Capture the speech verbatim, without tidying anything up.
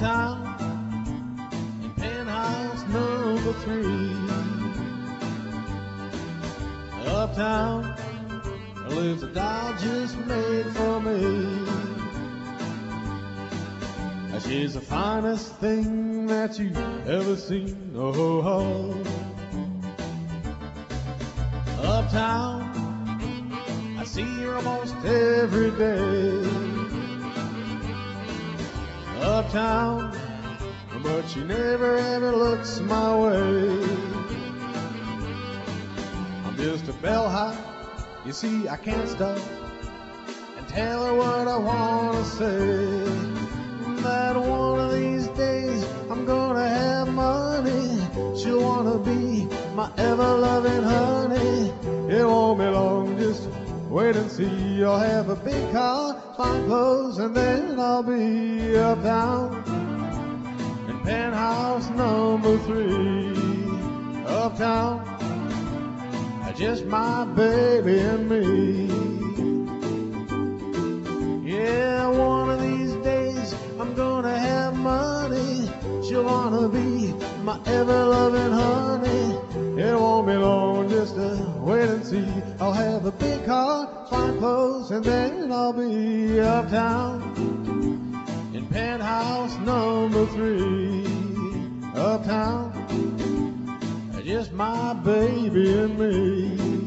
Uptown in penthouse number three. Uptown there lives a doll just made for me. She's the finest thing that you've ever seen. Oh, oh. Uptown, I see her almost every day. Uptown, but she never ever looks my way. I'm just a bellhop, you see I can't stop and tell her what I want to say. That one of these days I'm gonna have money. She'll wanna be my ever-loving honey. It won't be long, just wait and see. I'll have a big car, fine clothes, and then I'll be uptown in penthouse number three. Uptown, just my baby and me. Yeah, one of these days I'm gonna have money. She'll wanna be my ever-loving honey. It won't be long, just uh, wait and see. I'll have a big car, fine clothes, and then I'll be uptown in penthouse number three. Uptown, just my baby and me.